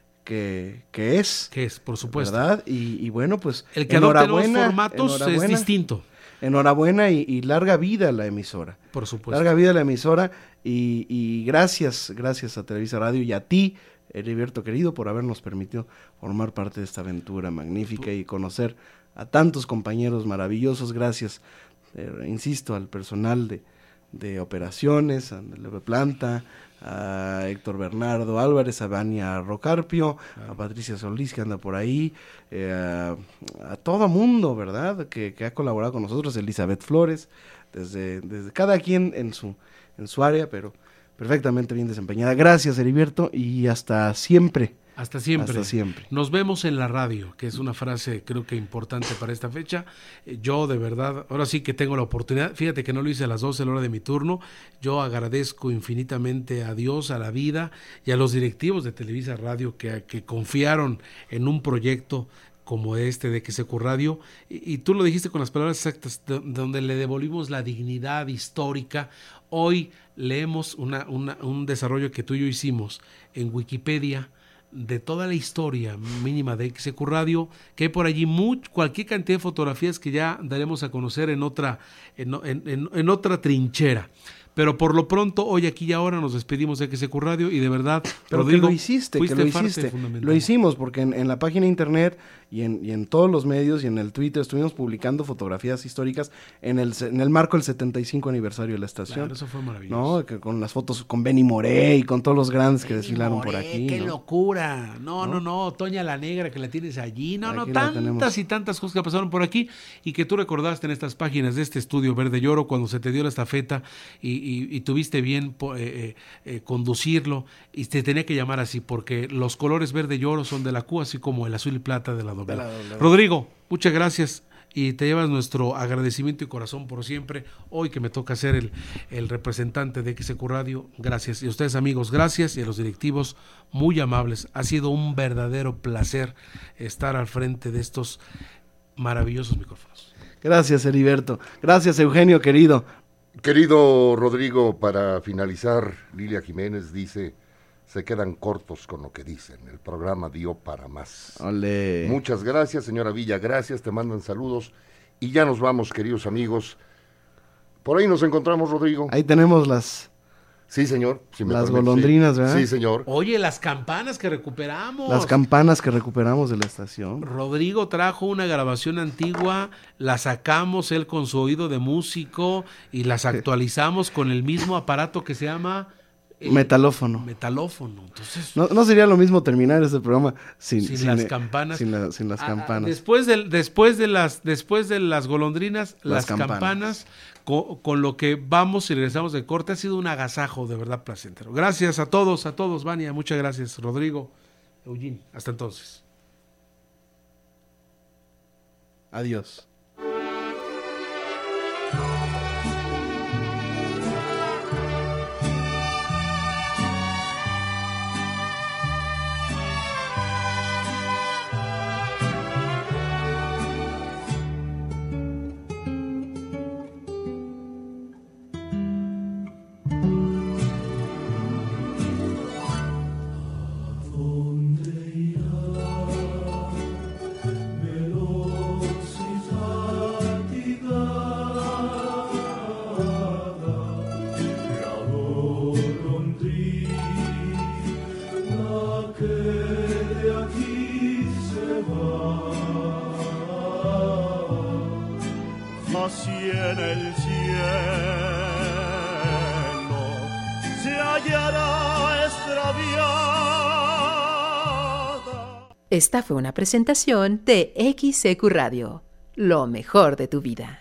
Que, que es. Que es, por supuesto. ¿Verdad? Y, y bueno, pues. El que adopte nuevos formatos es distinto. Enhorabuena y, y larga vida a la emisora. Por supuesto. Larga vida a la emisora y, y gracias, gracias a Televisa Radio y a ti, Heriberto querido, por habernos permitido formar parte de esta aventura magnífica y conocer a tantos compañeros maravillosos. Gracias, eh, insisto, al personal de, de operaciones, a la planta, a Héctor Bernardo Álvarez, a Vania Rocarpio, claro, a Patricia Solís que anda por ahí, eh, a, a todo mundo, ¿verdad? Que, que ha colaborado con nosotros, Elizabeth Flores, desde, desde cada quien en su, en su área, pero perfectamente bien desempeñada. Gracias, Heriberto, y hasta siempre. Hasta siempre. Hasta siempre. Nos vemos en la radio, que es una frase creo que importante para esta fecha. Yo de verdad, ahora sí que tengo la oportunidad, fíjate que no lo hice a las doce, a la hora de mi turno, yo agradezco infinitamente a Dios, a la vida y a los directivos de Televisa Radio que, que confiaron en un proyecto como este de X E Q Radio, y, y tú lo dijiste con las palabras exactas, de, donde le devolvimos la dignidad histórica. Hoy leemos una, una, un desarrollo que tú y yo hicimos en Wikipedia, de toda la historia mínima de X E Q Radio, que hay por allí much, cualquier cantidad de fotografías que ya daremos a conocer en otra, en, en, en, en otra trinchera. Pero por lo pronto, hoy, aquí y ahora nos despedimos de X E Q Radio y de verdad, pero Rodrigo, que lo hiciste, que lo hiciste, lo hicimos porque en, en la página de internet y en, y en todos los medios y en el Twitter estuvimos publicando fotografías históricas en el, en el marco del setenta y cinco aniversario de la estación. Claro, eso fue maravilloso. ¿No? Que con las fotos con Benny Moré y con todos los grandes que Benny desfilaron Moré, por aquí. ¡Qué ¿no? locura! No, no, no, no, Toña la Negra que la tienes allí. No, aquí no, tantas tenemos. Y tantas cosas que pasaron por aquí y que tú recordaste en estas páginas de este estudio Verde y Oro cuando se te dio la estafeta y, y, y tuviste bien eh, eh, conducirlo, y te tenía que llamar así porque los colores verde y oro son de la Q, así como el azul y plata de la W. De la W. Rodrigo, muchas gracias y te llevas nuestro agradecimiento y corazón por siempre. Hoy que me toca ser el, el representante de X E Q Radio, gracias. Y a ustedes, amigos, gracias, y a los directivos, muy amables. Ha sido un verdadero placer estar al frente de estos maravillosos micrófonos. Gracias, Heriberto. Gracias, Eugenio, querido. Querido Rodrigo, para finalizar, Lilia Jiménez dice: se quedan cortos con lo que dicen, el programa dio para más. Olé. Muchas gracias, señora Villa, gracias, te mandan saludos, y ya nos vamos, queridos amigos. Por ahí nos encontramos, Rodrigo. Ahí tenemos las... Sí, señor. Si me las permite, golondrinas, sí. ¿verdad? Sí, señor. Oye, las campanas que recuperamos. Las campanas que recuperamos de la estación. Rodrigo trajo una grabación antigua, la sacamos él con su oído de músico y las actualizamos con el mismo aparato que se llama... Eh, metalófono. Metalófono. Entonces, no, no sería lo mismo terminar este programa sin, sin, sin las le, campanas. Sin, la, sin las ah, campanas. Después de, después de las, después de las golondrinas, las, las campanas, campanas con, con lo que vamos y regresamos de corte, ha sido un agasajo de verdad placentero. Gracias a todos, a todos, Vania, muchas gracias, Rodrigo, Eugene, hasta entonces. Adiós. Así en el cielo se hallará extraviada. Esta fue una presentación de X E Q Radio, lo mejor de tu vida.